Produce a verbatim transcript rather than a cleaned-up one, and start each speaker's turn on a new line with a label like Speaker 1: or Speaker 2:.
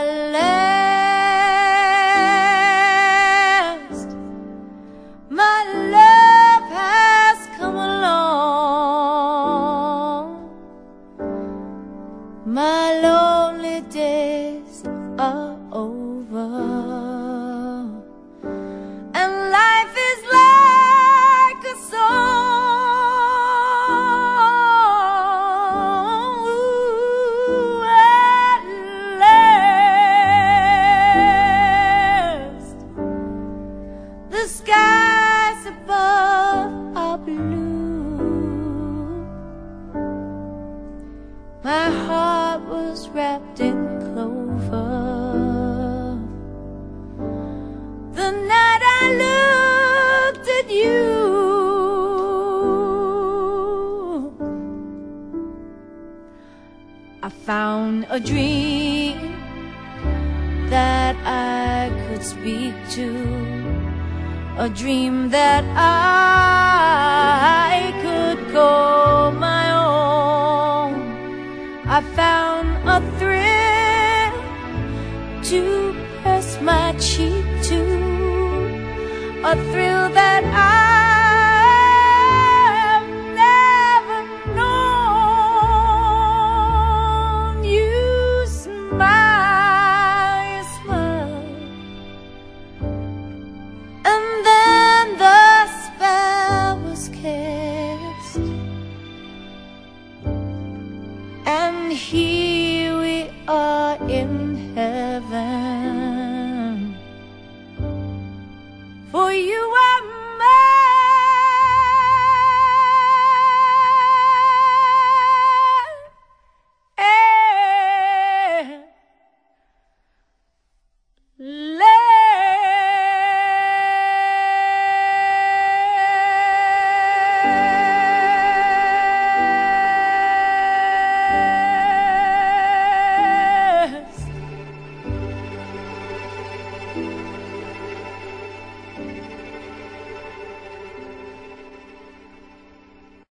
Speaker 1: last, my love has come along. My lonely days are over, and life is like a song. Ooh, at last, the skies above are blue. My heart was wrapped in clover the night I looked at you. I found a dream that I could speak to, a dream that I could call my own. I found a thrill to press my cheek to, a thrill that I